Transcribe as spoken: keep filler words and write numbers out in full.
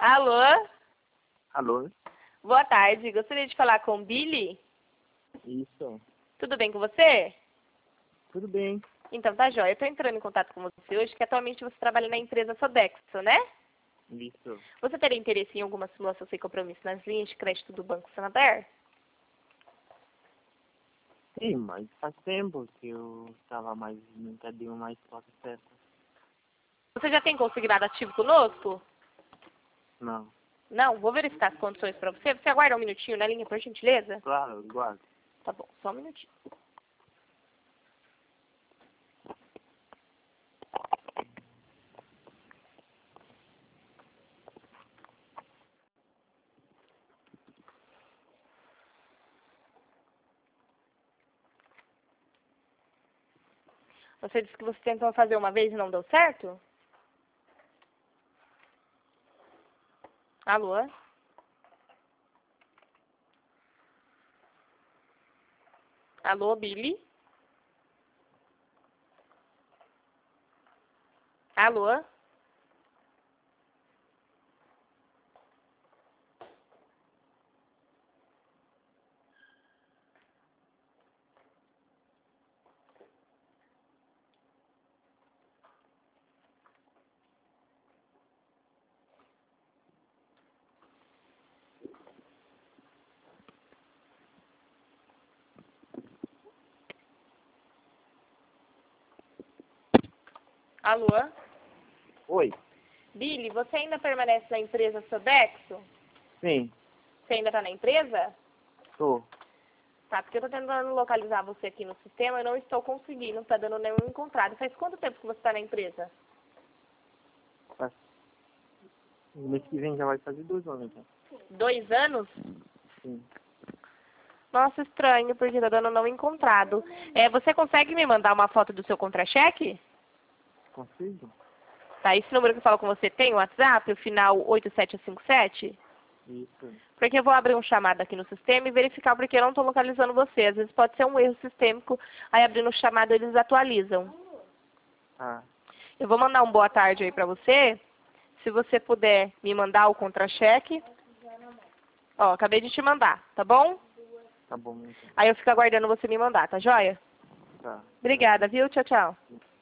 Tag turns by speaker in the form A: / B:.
A: Alô?
B: Alô?
A: Boa tarde. Gostaria de falar com o Billy?
B: Isso.
A: Tudo bem com você?
B: Tudo bem.
A: Então, tá jóia. Eu estou entrando em contato com você hoje, que atualmente você trabalha na empresa Sodexo, né?
B: Isso.
A: Você teria interesse em alguma simulação sem compromisso nas linhas de crédito do Banco Santander?
B: Sim, mas faz tempo que eu estava mais, nunca dei uma resposta certa.
A: Você já tem consignado ativo conosco?
B: Não.
A: Não? Vou verificar as condições para você. Você aguarda um minutinho na linha, por gentileza?
B: Claro, guardo.
A: Tá bom, só um minutinho. Você disse que você tentou fazer uma vez e não deu certo? Alô? Alô, Billy? Alô? Alô?
B: Oi.
A: Billy, você ainda permanece na empresa Sodexo?
B: Sim,
A: Você ainda está na empresa?
B: tô.
A: Tá, porque eu tô tentando localizar você aqui no sistema e não estou conseguindo, não tá dando nenhum encontrado. Faz quanto tempo que você está na empresa?
B: Faz- No mês que vem já vai fazer dois anos, então.
A: Dois anos?
B: Sim.
A: Nossa, estranho, porque tá dando não encontrado. É, você consegue me mandar uma foto do seu contra-cheque?
B: Consigo?
A: Tá, esse número que eu falo com você tem o WhatsApp, o final oito sete cinco sete?
B: Isso.
A: Porque eu vou abrir um chamado aqui no sistema e verificar porque eu não estou localizando você. Às vezes pode ser um erro sistêmico, aí abrindo o chamado eles atualizam.
B: Ah,
A: Eu vou mandar um boa tarde aí pra você. Se você puder me mandar o contra-cheque. Ó, acabei de te mandar, tá bom?
B: tá bom, então.
A: Aí eu fico aguardando você me mandar, tá joia?
B: Tá.
A: Obrigada, viu? Tchau, tchau.